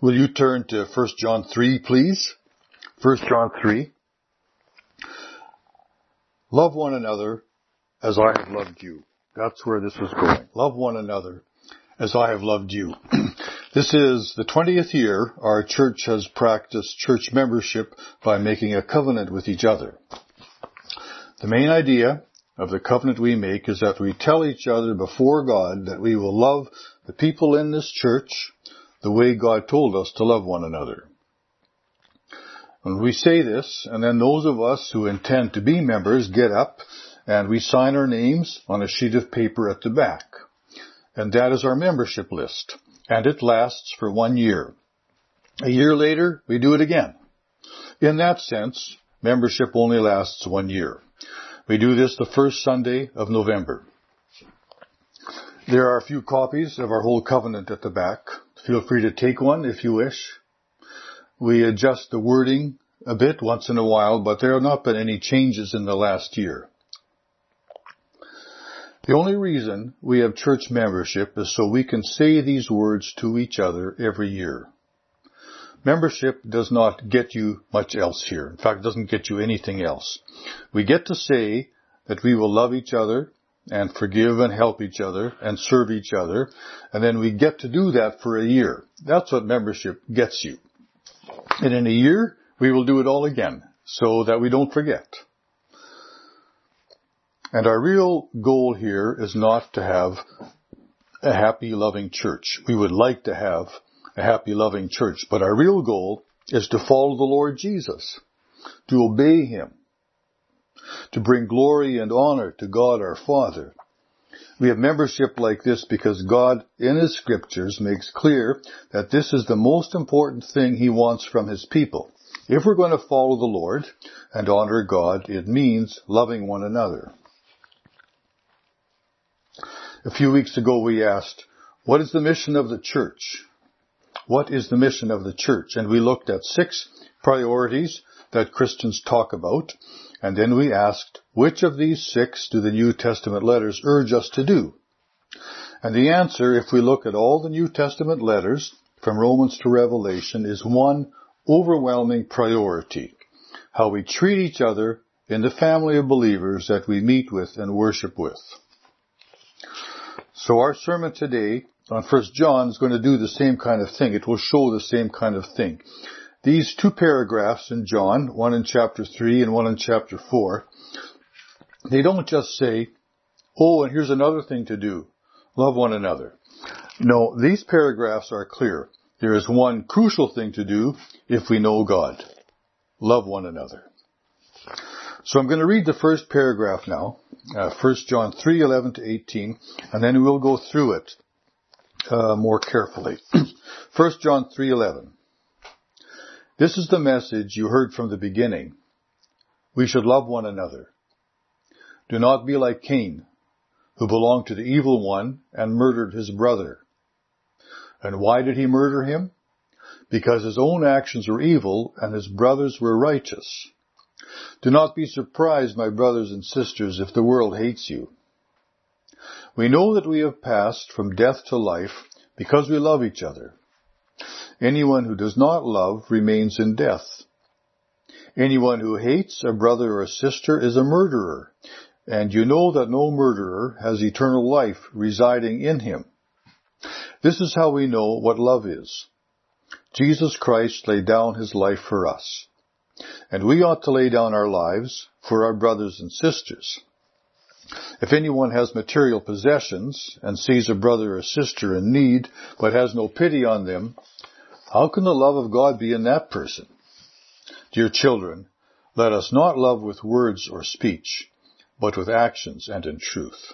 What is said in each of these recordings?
Will you turn to 1 John 3, please? 1 John 3. Love one another as I have loved you. That's where this is going. Love one another as I have loved you. This is the 20th year our church has practiced church membership by making a covenant with each other. The main idea of the covenant we make is that we tell each other before God that we will love the people in this church the way God told us to love one another. And we say this, and then those of us who intend to be members get up and we sign our names on a sheet of paper at the back. And that is our membership list. And it lasts for 1 year. A year later, we do it again. In that sense, membership only lasts 1 year. We do this the first Sunday of November. There are a few copies of our whole covenant at the back. Feel free to take one if you wish. We adjust the wording a bit once in a while, but there have not been any changes in the last year. The only reason we have church membership is so we can say these words to each other every year. Membership does not get you much else here. In fact, it doesn't get you anything else. We get to say that we will love each other and forgive and help each other and serve each other, and then we get to do that for a year. That's what membership gets you. And in a year, we will do it all again so that we don't forget. And our real goal here is not to have a happy, loving church. We would like to have a happy, loving church, but our real goal is to follow the Lord Jesus, to obey Him, to bring glory and honor to God our Father. We have membership like this because God, in His Scriptures, makes clear that this is the most important thing He wants from His people. If we're going to follow the Lord and honor God, it means loving one another. A few weeks ago we asked, what is the mission of the church? What is the mission of the church? And we looked at 6 priorities that Christians talk about. And then we asked, which of these 6 do the New Testament letters urge us to do? And the answer, if we look at all the New Testament letters, from Romans to Revelation, is one overwhelming priority: how we treat each other in the family of believers that we meet with and worship with. So our sermon today on 1 John is going to do the same kind of thing. It will show the same kind of thing. These 2 paragraphs in John, one in chapter 3 and one in chapter 4, they don't just say, oh, and here's another thing to do: love one another. No, these paragraphs are clear. There is one crucial thing to do if we know God: love one another. So I'm going to read the first paragraph now, 1 John 3:11 to 18, and then we'll go through it more carefully. 1 John 3:11. This is the message you heard from the beginning. We should love one another. Do not be like Cain, who belonged to the evil one and murdered his brother. And why did he murder him? Because his own actions were evil and his brothers were righteous. Do not be surprised, my brothers and sisters, if the world hates you. We know that we have passed from death to life because we love each other. Anyone who does not love remains in death. Anyone who hates a brother or a sister is a murderer, and you know that no murderer has eternal life residing in him. This is how we know what love is. Jesus Christ laid down His life for us, and we ought to lay down our lives for our brothers and sisters. If anyone has material possessions and sees a brother or sister in need but has no pity on them, how can the love of God be in that person? Dear children, let us not love with words or speech, but with actions and in truth.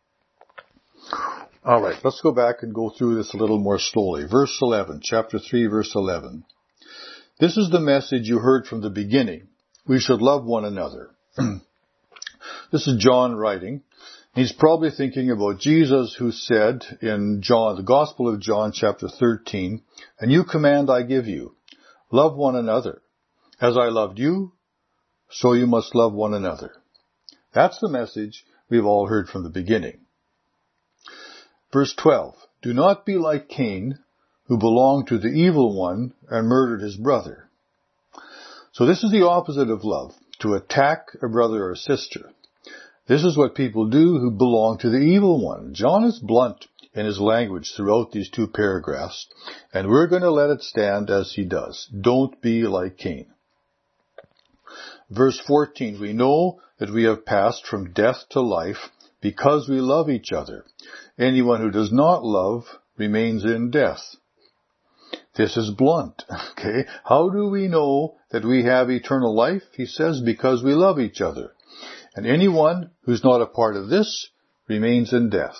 All right, let's go back and go through this a little more slowly. Verse 11, chapter 3, verse 11. This is the message you heard from the beginning. We should love one another. This is John writing. He's probably thinking about Jesus, who said in John, the Gospel of John, chapter 13, "A new command I give you, love one another. As I loved you, so you must love one another." That's the message we've all heard from the beginning. Verse 12, "Do not be like Cain, who belonged to the evil one and murdered his brother. So this is the opposite of love, to attack a brother or sister. This is what people do who belong to the evil one. John is blunt in his language throughout these 2 paragraphs, and we're going to let it stand as he does. Don't be like Cain. Verse 14, we know that we have passed from death to life because we love each other. Anyone who does not love remains in death. This is blunt, okay? How do we know that we have eternal life? He says, because we love each other. And anyone who's not a part of this remains in death.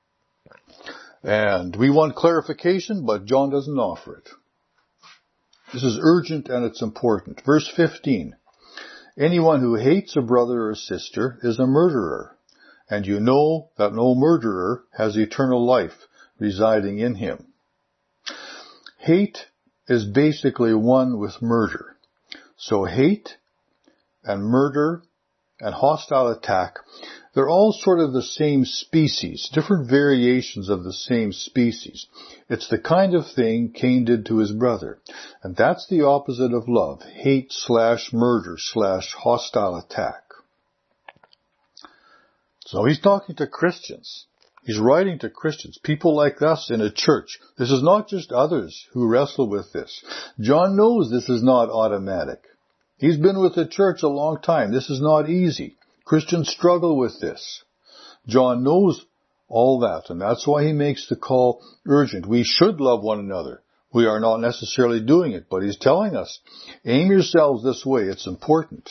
And we want clarification, but John doesn't offer it. This is urgent and it's important. Verse 15. Anyone who hates a brother or sister is a murderer, and you know that no murderer has eternal life residing in him. Hate is basically one with murder. So hate and murder and hostile attack, they're all sort of the same species, different variations of the same species. It's the kind of thing Cain did to his brother. And that's the opposite of love, hate/murder/hostile attack. So he's talking to Christians. He's writing to Christians, people like us in a church. This is not just others who wrestle with this. John knows this is not automatic. He's been with the church a long time. This is not easy. Christians struggle with this. John knows all that, and that's why he makes the call urgent. We should love one another. We are not necessarily doing it, but he's telling us, aim yourselves this way. It's important.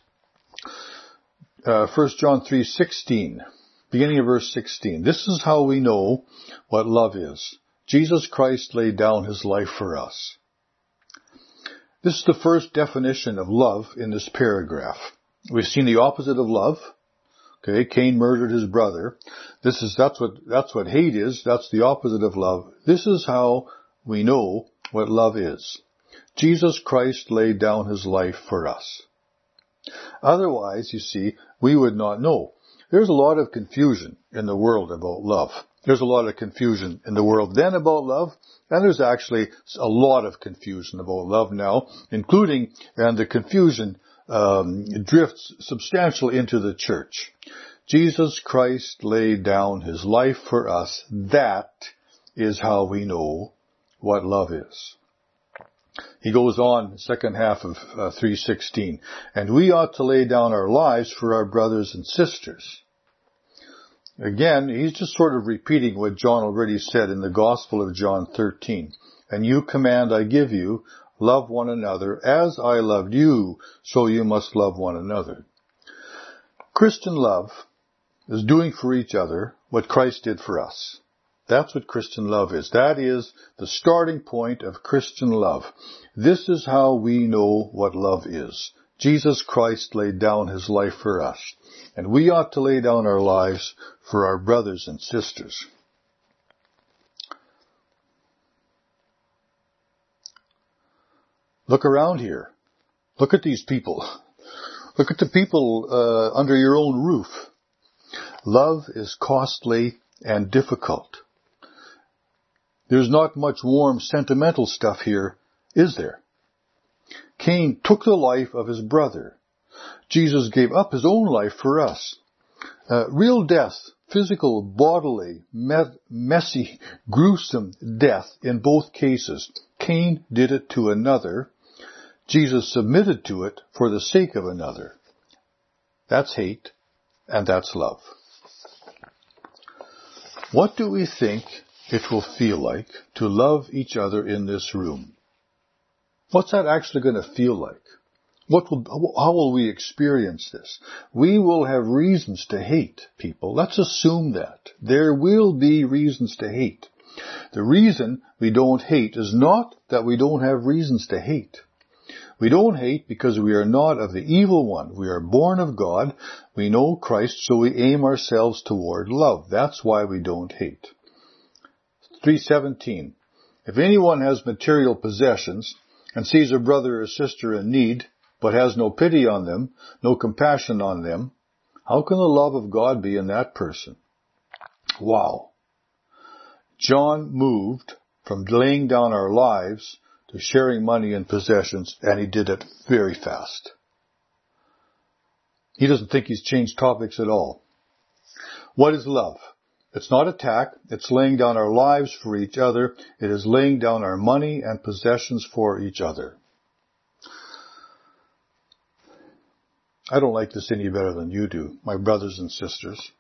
1 John 3:16, beginning of verse 16. This is how we know what love is. Jesus Christ laid down his life for us. This is the first definition of love in this paragraph. We've seen the opposite of love. Okay, Cain murdered his brother. That's what hate is. That's the opposite of love. This is how we know what love is. Jesus Christ laid down his life for us. Otherwise, you see, we would not know. There's a lot of confusion in the world about love. There's a lot of confusion in the world then about love, and there's actually a lot of confusion about love now, including, and the confusion drifts substantially into the church. Jesus Christ laid down his life for us. That is how we know what love is. He goes on, second half of 3:16, and we ought to lay down our lives for our brothers and sisters. Again, he's just sort of repeating what John already said in the Gospel of John 13. And you command I give you, love one another as I loved you, so you must love one another. Christian love is doing for each other what Christ did for us. That's what Christian love is. That is the starting point of Christian love. This is how we know what love is. Jesus Christ laid down his life for us, and we ought to lay down our lives for our brothers and sisters. Look around here. Look at these people. Look at the people under your own roof. Love is costly and difficult. There's not much warm, sentimental stuff here, is there? Cain took the life of his brother. Jesus gave up his own life for us. Real death, physical, bodily, messy, gruesome death in both cases. Cain did it to another. Jesus submitted to it for the sake of another. That's hate, and that's love. What do we think it will feel like to love each other in this room? What's that actually going to feel like? How will we experience this? We will have reasons to hate people. Let's assume that. There will be reasons to hate. The reason we don't hate is not that we don't have reasons to hate. We don't hate because we are not of the evil one. We are born of God. We know Christ, so we aim ourselves toward love. That's why we don't hate. 3:17. If anyone has material possessions and sees a brother or sister in need, but has no pity on them, no compassion on them, how can the love of God be in that person? Wow. John moved from laying down our lives to sharing money and possessions, and he did it very fast. He doesn't think he's changed topics at all. What is love? It's not attack. It's laying down our lives for each other. It is laying down our money and possessions for each other. I don't like this any better than you do, my brothers and sisters.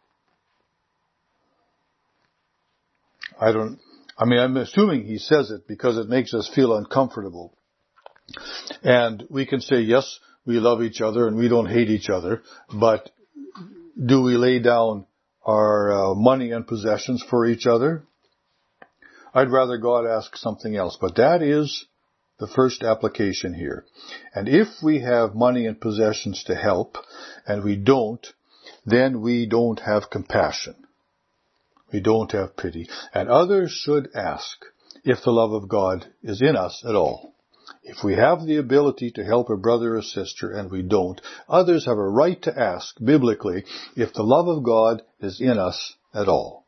I'm assuming he says it because it makes us feel uncomfortable. And we can say, yes, we love each other and we don't hate each other, but do we lay down our money and possessions for each other? I'd rather God ask something else, but that is the first application here. And if we have money and possessions to help, and we don't, then we don't have compassion. We don't have pity. And others should ask if the love of God is in us at all. If we have the ability to help a brother or sister and we don't, others have a right to ask, biblically, if the love of God is in us at all.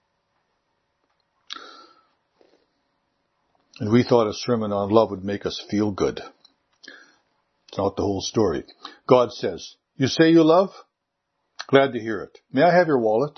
And we thought a sermon on love would make us feel good. It's not the whole story. God says, you say you love? Glad to hear it. May I have your wallet?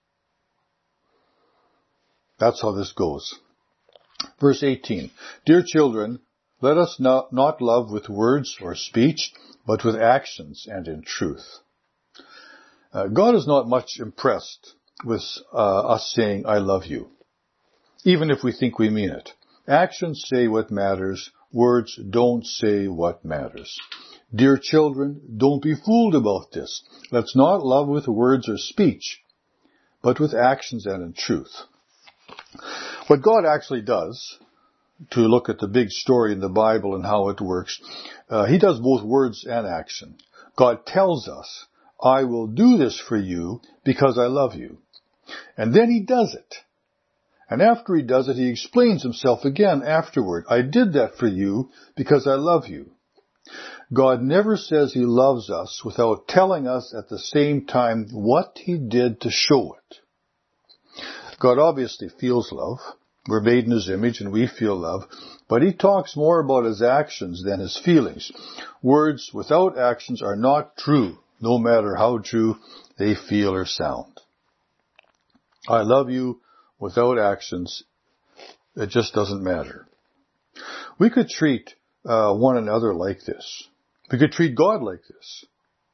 That's how this goes. Verse 18. Dear children, let us not love with words or speech, but with actions and in truth. God is not much impressed with us saying, I love you, even if we think we mean it. Actions say what matters. Words don't say what matters. Dear children, don't be fooled about this. Let's not love with words or speech, but with actions and in truth. What God actually does, to look at the big story in the Bible and how it works, he does both words and action. God tells us, I will do this for you because I love you. And then he does it. And after he does it, he explains himself again afterward. I did that for you because I love you. God never says he loves us without telling us at the same time what he did to show it. God obviously feels love. We're made in his image and we feel love, but he talks more about his actions than his feelings. Words without actions are not true, no matter how true they feel or sound. I love you without actions, it just doesn't matter. We could treat one another like this. We could treat God like this.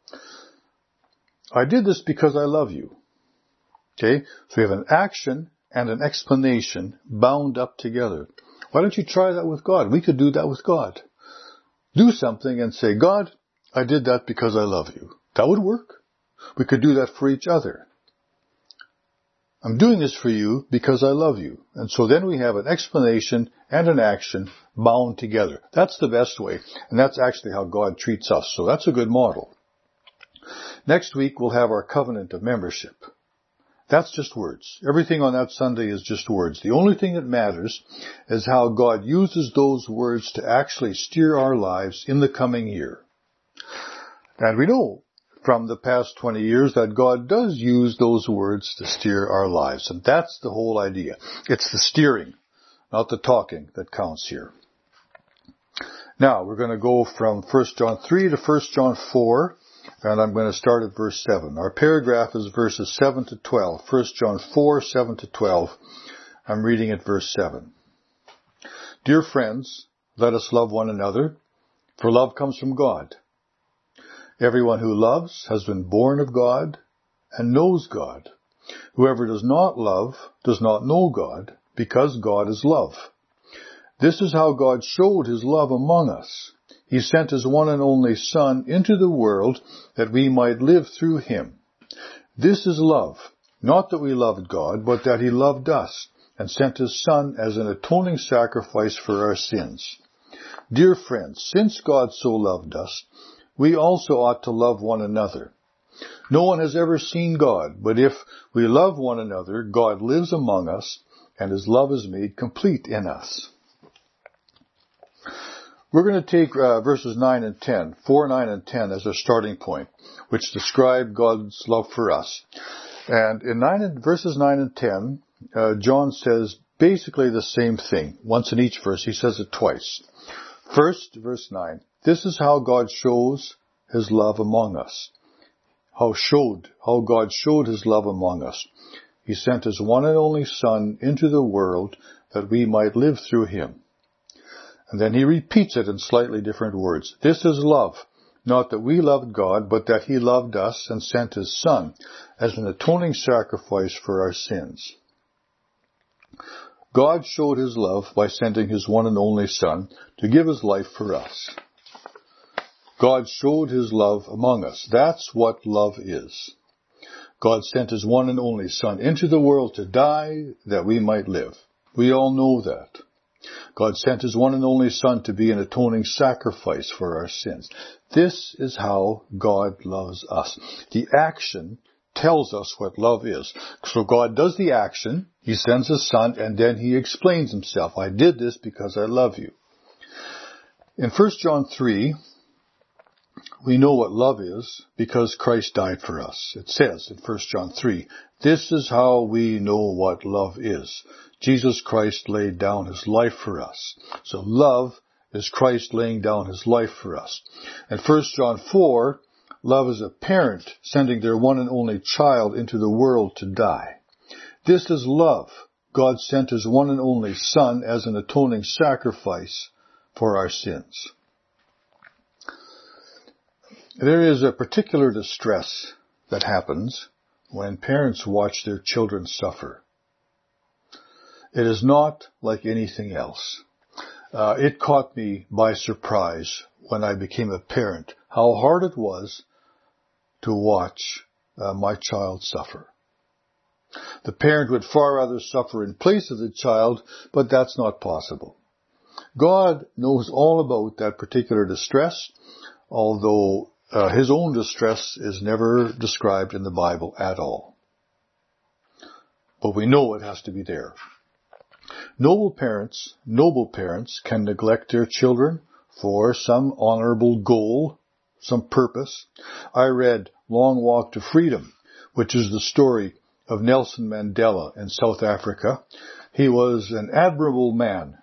I did this because I love you. Okay, so we have an action and an explanation bound up together. Why don't you try that with God? We could do that with God. Do something and say, God, I did that because I love you. That would work. We could do that for each other. I'm doing this for you because I love you. And so then we have an explanation and an action bound together. That's the best way. And that's actually how God treats us. So that's a good model. Next week we'll have our covenant of membership. That's just words. Everything on that Sunday is just words. The only thing that matters is how God uses those words to actually steer our lives in the coming year. And we know from the past 20 years that God does use those words to steer our lives. And that's the whole idea. It's the steering, not the talking, that counts here. Now, we're going to go from 1 John 3 to 1 John 4. And I'm going to start at verse 7. Our paragraph is verses 7 to 12. 1 John 4, 7 to 12. I'm reading at verse 7. Dear friends, let us love one another, for love comes from God. Everyone who loves has been born of God and knows God. Whoever does not love does not know God, because God is love. This is how God showed his love among us. He sent his one and only Son into the world that we might live through him. This is love, not that we loved God, but that he loved us and sent his Son as an atoning sacrifice for our sins. Dear friends, since God so loved us, we also ought to love one another. No one has ever seen God, but if we love one another, God lives among us, and his love is made complete in us. We're going to take verses 9 and 10, 4, 9, and 10 as a starting point, which describe God's love for us. And in verses 9 and 10, John says, basically the same thing. Once in each verse, he says it twice. First, verse 9. This is how God shows his love among us. How God showed his love among us. He sent his one and only Son into the world that we might live through him. And then he repeats it in slightly different words. This is love. Not that we loved God, but that he loved us and sent his Son as an atoning sacrifice for our sins. God showed his love by sending his one and only Son to give his life for us. God showed his love among us. That's what love is. God sent his one and only Son into the world to die that we might live. We all know that. God sent his one and only Son to be an atoning sacrifice for our sins. This is how God loves us. The action tells us what love is. So God does the action, he sends his Son, and then he explains himself. I did this because I love you. In 1 John 3, we know what love is because Christ died for us. It says in 1 John 3, this is how we know what love is. Jesus Christ laid down his life for us. So love is Christ laying down his life for us. And 1 John 4, love is a parent sending their one and only child into the world to die. This is love. God sent his one and only Son as an atoning sacrifice for our sins. There is a particular distress that happens when parents watch their children suffer. It is not like anything else. It caught me by surprise when I became a parent, how hard it was to watch my child suffer. The parent would far rather suffer in place of the child, but that's not possible. God knows all about that particular distress, although his own distress is never described in the Bible at all. But we know it has to be there. Noble parents can neglect their children for some honorable goal, some purpose. I read Long Walk to Freedom, which is the story of Nelson Mandela in South Africa. He was an admirable man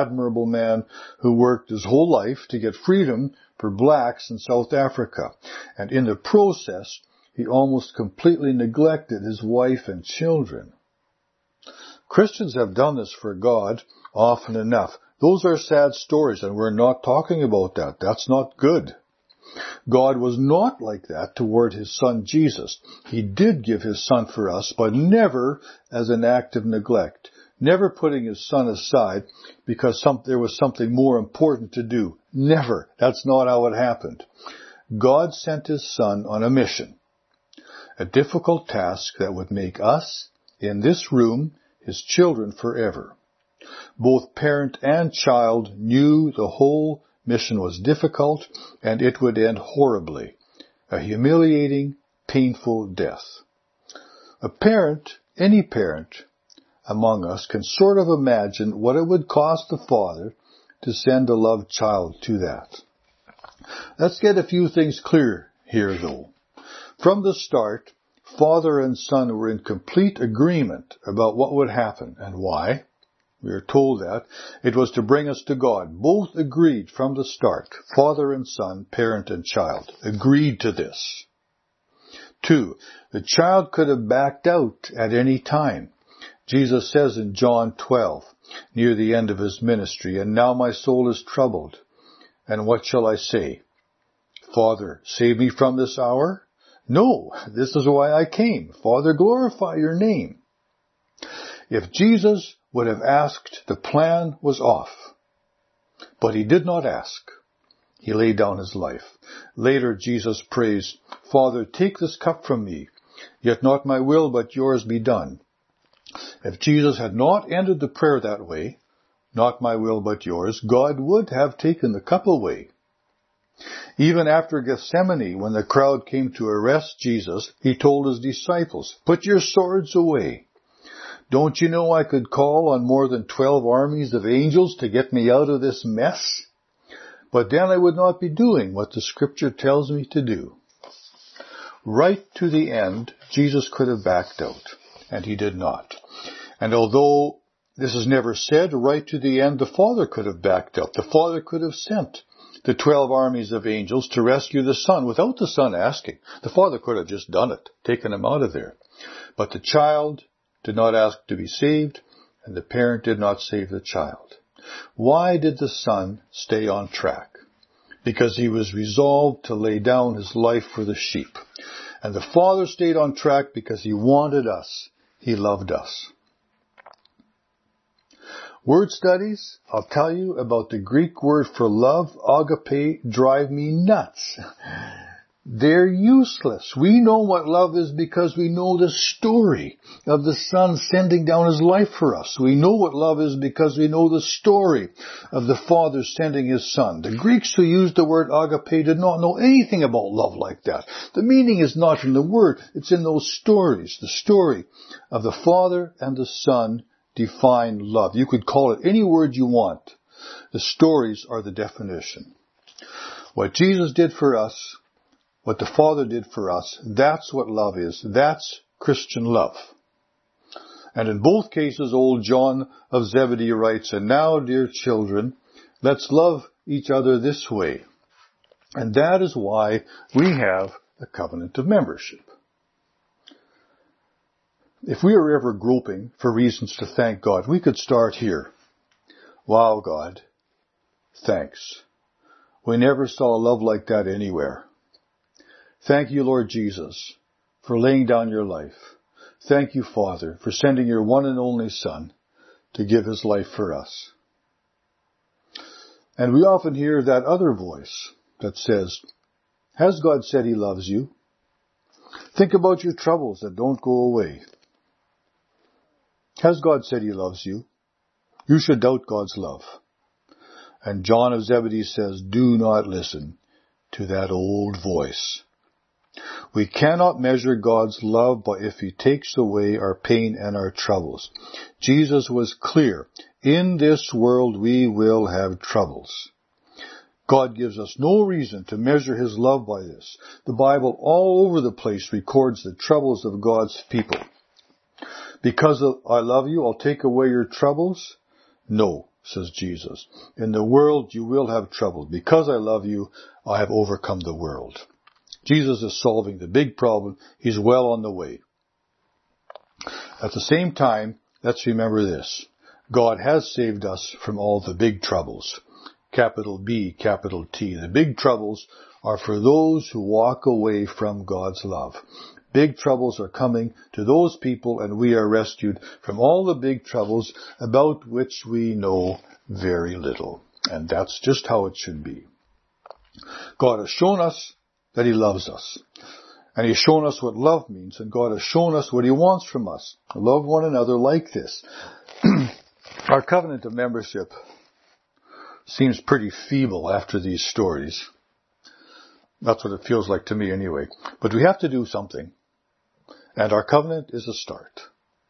who worked his whole life to get freedom for blacks in South Africa. And in the process, he almost completely neglected his wife and children. Christians have done this for God often enough. Those are sad stories, and we're not talking about that. That's not good. God was not like that toward his Son Jesus. He did give his Son for us, but never as an act of neglect. Never putting his Son aside because there was something more important to do. Never. That's not how it happened. God sent his Son on a mission. A difficult task that would make us, in this room, his children forever. Both parent and child knew the whole mission was difficult and it would end horribly. A humiliating, painful death. A parent, any parent among us, can sort of imagine what it would cost the father to send a loved child to that. Let's get a few things clear here though. From the start, father and son were in complete agreement about what would happen and why. We are told that it was to bring us to God. Both agreed from the start. Father and son, parent and child, agreed to this. 2, the child could have backed out at any time. Jesus says in John 12, near the end of his ministry, and now my soul is troubled. And what shall I say? Father, save me from this hour? No, this is why I came. Father, glorify your name. If Jesus would have asked, the plan was off. But he did not ask. He laid down his life. Later, Jesus prays, Father, take this cup from me, yet not my will, but yours be done. If Jesus had not ended the prayer that way, not my will, but yours, God would have taken the cup away. Even after Gethsemane, when the crowd came to arrest Jesus, he told his disciples, put your swords away. Don't you know I could call on more than 12 armies of angels to get me out of this mess? But then I would not be doing what the scripture tells me to do. Right to the end, Jesus could have backed out, and he did not. And although this is never said. Right to the end, the Father could have backed up. The Father could have sent the 12 armies of angels to rescue the Son without the Son asking. The Father could have just done it, taken him out of there. But the child did not ask to be saved, and the parent did not save the child. Why did the Son stay on track? Because he was resolved to lay down his life for the sheep. And the Father stayed on track because he wanted us. He loved us. Word studies, I'll tell you about the Greek word for love, agape, drive me nuts. They're useless. We know what love is because we know the story of the Son sending down his life for us. We know what love is because we know the story of the Father sending his Son. The Greeks who used the word agape did not know anything about love like that. The meaning is not in the word, it's in those stories. The story of the Father and the Son define love. You could call it any word you want. The stories are the definition. What Jesus did for us, what the Father did for us, that's what love is. That's Christian love. And in both cases, old John of Zebedee writes, and now, dear children, let's love each other this way. And that is why we have a covenant of membership. If we are ever groping for reasons to thank God, we could start here. Wow, God, thanks. We never saw love like that anywhere. Thank you, Lord Jesus, for laying down your life. Thank you, Father, for sending your one and only Son to give his life for us. And we often hear that other voice that says, has God said he loves you? Think about your troubles that don't go away. Has God said he loves you? You should doubt God's love. And John of Zebedee says, do not listen to that old voice. We cannot measure God's love by if he takes away our pain and our troubles. Jesus was clear. In this world we will have troubles. God gives us no reason to measure his love by this. The Bible all over the place records the troubles of God's people. Because I love you, I'll take away your troubles? No, says Jesus. In the world you will have trouble. Because I love you, I have overcome the world. Jesus is solving the big problem. He's well on the way. At the same time, let's remember this. God has saved us from all the big troubles. Capital B, capital T. The big troubles are for those who walk away from God's love. Big troubles are coming to those people, and we are rescued from all the big troubles about which we know very little. And that's just how it should be. God has shown us that he loves us. And he's shown us what love means, and God has shown us what he wants from us. Love one another like this. Our covenant of membership seems pretty feeble after these stories. That's what it feels like to me anyway. But we have to do something. And our covenant is a start.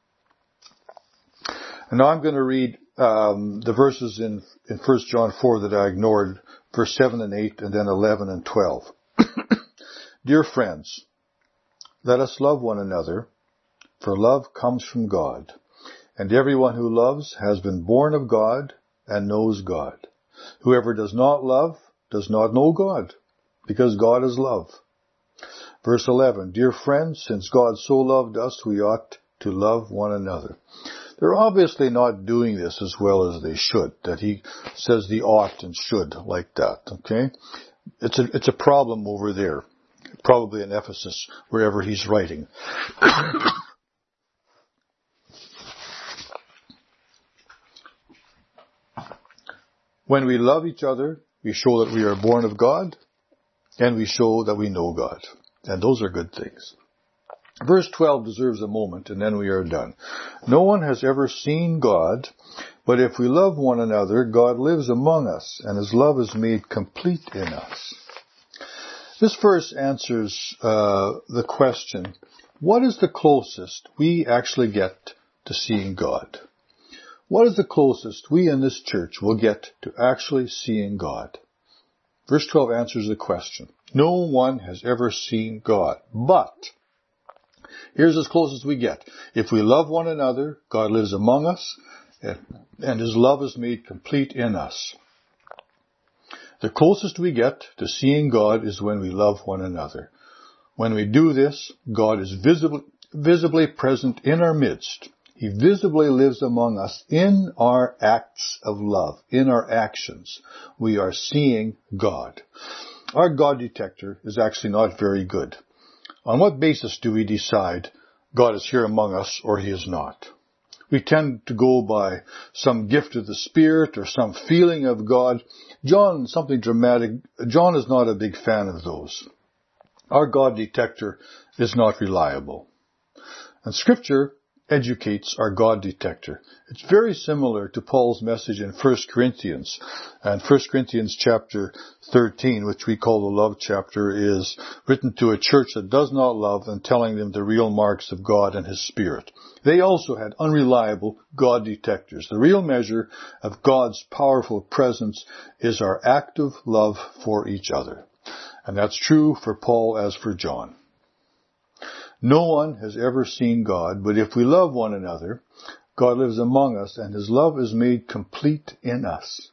And now I'm going to read the verses in 1 John 4 that I ignored, verse 7 and 8, and then 11 and 12. Dear friends, let us love one another, for love comes from God. And everyone who loves has been born of God and knows God. Whoever does not love does not know God, because God is love. Verse 11, dear friends, since God so loved us, we ought to love one another. They're obviously not doing this as well as they should, that he says the ought and should like that, okay? It's a problem over there, probably in Ephesus, wherever he's writing. When we love each other, we show that we are born of God, and we show that we know God. And those are good things. Verse 12 deserves a moment, and then we are done. No one has ever seen God, but if we love one another, God lives among us, and his love is made complete in us. This verse answers the question, what is the closest we actually get to seeing God? What is the closest we in this church will get to actually seeing God? Verse 12 answers the question. No one has ever seen God, but here's as close as we get. If we love one another, God lives among us, and His love is made complete in us. The closest we get to seeing God is when we love one another. When we do this, God is visibly present in our midst. He visibly lives among us in our acts of love, in our actions. We are seeing God. Our God detector is actually not very good. On what basis do we decide God is here among us or He is not? We tend to go by some gift of the Spirit or some feeling of God. John is not a big fan of those. Our God detector is not reliable. And Scripture educates our God detector. It's very similar to Paul's message in 1 Corinthians. And 1 Corinthians chapter 13, which we call the love chapter, is written to a church that does not love and telling them the real marks of God and His Spirit. They also had unreliable God detectors. The real measure of God's powerful presence is our active love for each other. And that's true for Paul as for John. No one has ever seen God, but if we love one another, God lives among us and His love is made complete in us.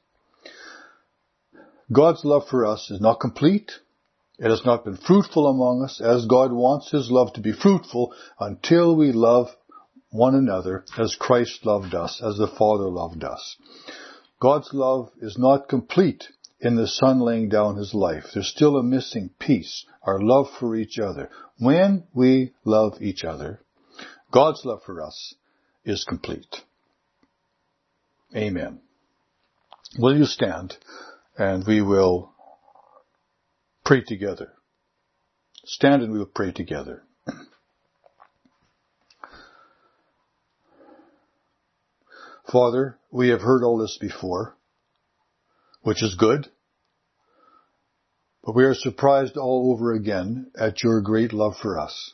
God's love for us is not complete. It has not been fruitful among us as God wants His love to be fruitful until we love one another as Christ loved us, as the Father loved us. God's love is not complete in the Son laying down His life. There's still a missing piece, our love for each other. When we love each other, God's love for us is complete. Amen. Will you stand and we will pray together. Stand and we will pray together. Father, we have heard all this before, which is good, but we are surprised all over again at your great love for us.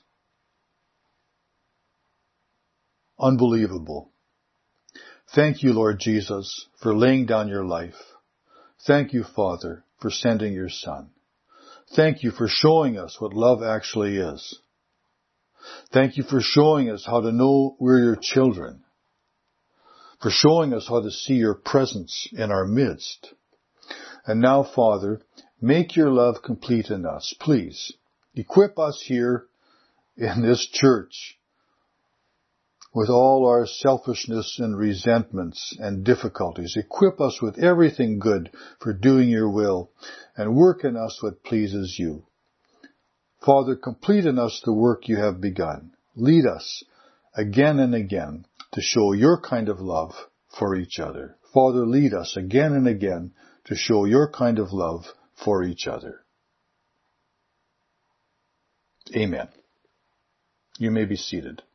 Unbelievable. Thank you, Lord Jesus, for laying down your life. Thank you, Father, for sending your Son. Thank you for showing us what love actually is. Thank you for showing us how to know we're your children, for showing us how to see your presence in our midst. And now, Father, make your love complete in us. Please, equip us here in this church with all our selfishness and resentments and difficulties. Equip us with everything good for doing your will and work in us what pleases you. Father, complete in us the work you have begun. Lead us again and again to show your kind of love for each other. Father, lead us again and again to show your kind of love for each other. Amen. You may be seated.